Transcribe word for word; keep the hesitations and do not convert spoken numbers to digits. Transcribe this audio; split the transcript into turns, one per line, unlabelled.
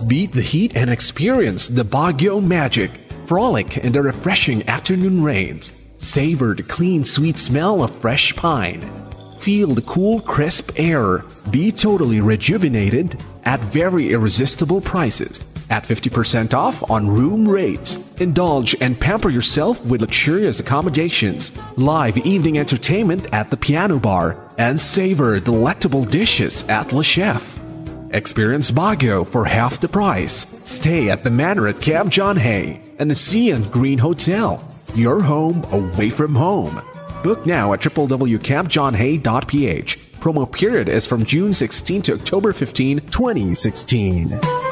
Beat the heat and experience the Baguio magic. Frolic in the refreshing afternoon rains. Savor the clean, sweet smell of fresh pine. Feel the cool, crisp air. Be totally rejuvenated at very irresistible prices. At fifty percent off on room rates. Indulge and pamper yourself with luxurious accommodations, live evening entertainment at the piano bar, and savor delectable dishes at Le Chef. Experience Baguio for half the price. Stay at the Manor at Camp John Hay and the Sea and Green Hotel. Your home away from home. Book now at w w w dot camp john hay dot p h. Promo period is from June sixteenth to October fifteenth, twenty sixteen.